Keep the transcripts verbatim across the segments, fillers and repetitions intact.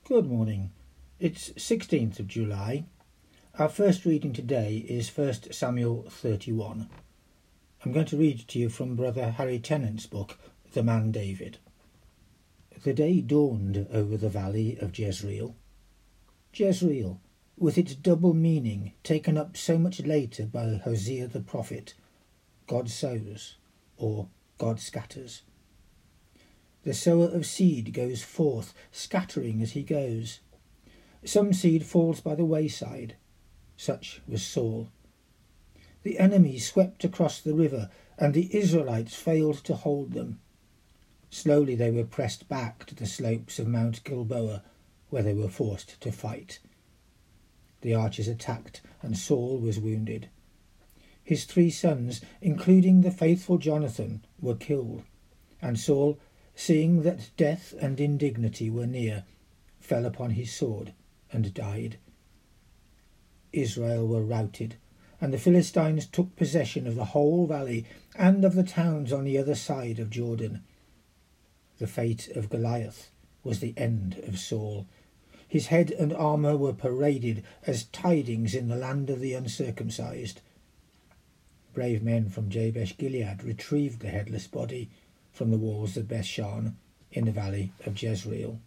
Good morning. It's sixteenth of July. Our first reading today is First Samuel thirty-one. I'm going to read to you from Brother Harry Tennant's book, The Man David. The day dawned over the valley of Jezreel. Jezreel, with its double meaning taken up so much later by Hosea the prophet, God sows, or God scatters. The sower of seed goes forth, scattering as he goes. Some seed falls by the wayside. Such was Saul. The enemy swept across the river, and the Israelites failed to hold them. Slowly they were pressed back to the slopes of Mount Gilboa, where they were forced to fight. The archers attacked, and Saul was wounded. His three sons, including the faithful Jonathan, were killed, and Saul, seeing that death and indignity were near, fell upon his sword and died. Israel were routed, and the Philistines took possession of the whole valley and of the towns on the other side of Jordan. The fate of Goliath was the end of Saul. His head and armour were paraded as tidings in the land of the uncircumcised. Brave men from Jabesh Gilead retrieved the headless body from the walls of Bethshan in the valley of Jezreel.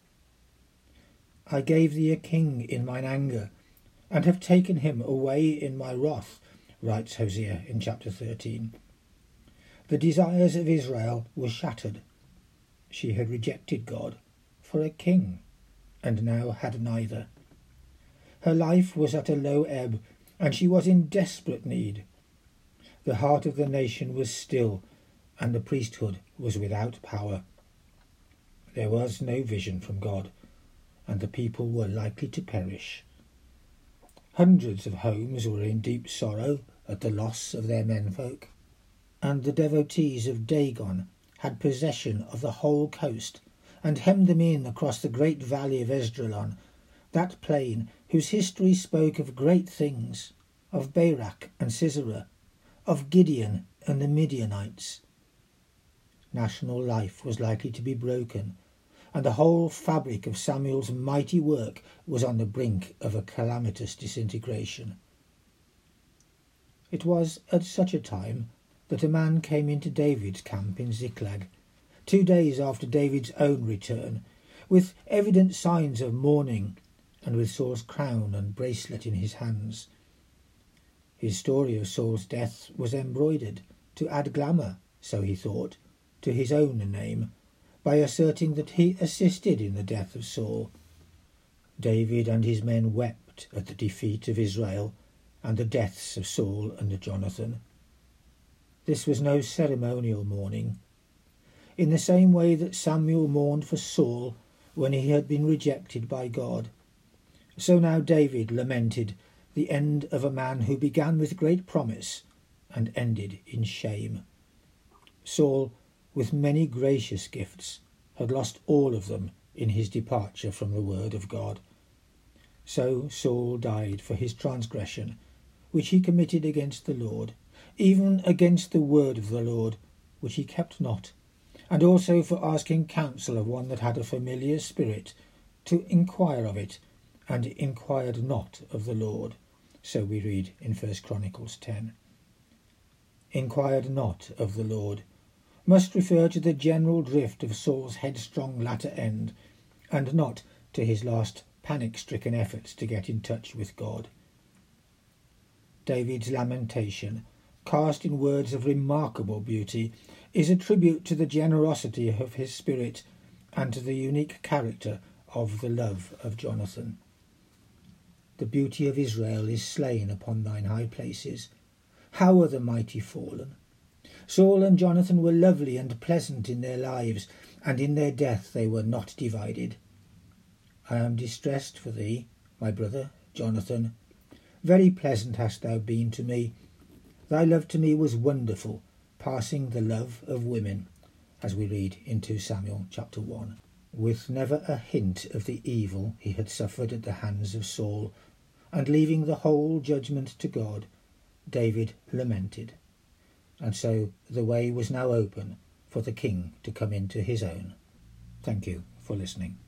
I gave thee a king in mine anger, and have taken him away in my wrath, writes Hosea in chapter thirteen. The desires of Israel were shattered. She had rejected God for a king, and now had neither. Her life was at a low ebb, and she was in desperate need. The heart of the nation was still, and the priesthood was without power. There was no vision from God, and the people were likely to perish. Hundreds of homes were in deep sorrow at the loss of their menfolk, and the devotees of Dagon had possession of the whole coast, and hemmed them in across the great valley of Esdraelon, that plain whose history spoke of great things, of Barak and Sisera, of Gideon and the Midianites. National life was likely to be broken, and the whole fabric of Samuel's mighty work was on the brink of a calamitous disintegration. It was at such a time that a man came into David's camp in Ziklag, two days after David's own return, with evident signs of mourning, and with Saul's crown and bracelet in his hands. His story of Saul's death was embroidered to add glamour, so he thought, to his own name, by asserting that he assisted in the death of Saul. David and his men wept at the defeat of Israel and the deaths of Saul and Jonathan. This was no ceremonial mourning. In the same way that Samuel mourned for Saul when he had been rejected by God, so now David lamented the end of a man who began with great promise and ended in shame. Saul, with many gracious gifts, had lost all of them in his departure from the word of God. So Saul died for his transgression, which he committed against the Lord, even against the word of the Lord, which he kept not, and also for asking counsel of one that had a familiar spirit, to inquire of it, and inquired not of the Lord. So we read in First Chronicles ten. Inquired not of the Lord must refer to the general drift of Saul's headstrong latter end, and not to his last panic-stricken efforts to get in touch with God. David's lamentation, cast in words of remarkable beauty, is a tribute to the generosity of his spirit and to the unique character of the love of Jonathan. The beauty of Israel is slain upon thine high places. How are the mighty fallen! Saul and Jonathan were lovely and pleasant in their lives, and in their death they were not divided. I am distressed for thee, my brother Jonathan. Very pleasant hast thou been to me. Thy love to me was wonderful, passing the love of women, as we read in Second Samuel chapter one. With never a hint of the evil he had suffered at the hands of Saul, and leaving the whole judgment to God, David lamented. And so the way was now open for the king to come into his own. Thank you for listening.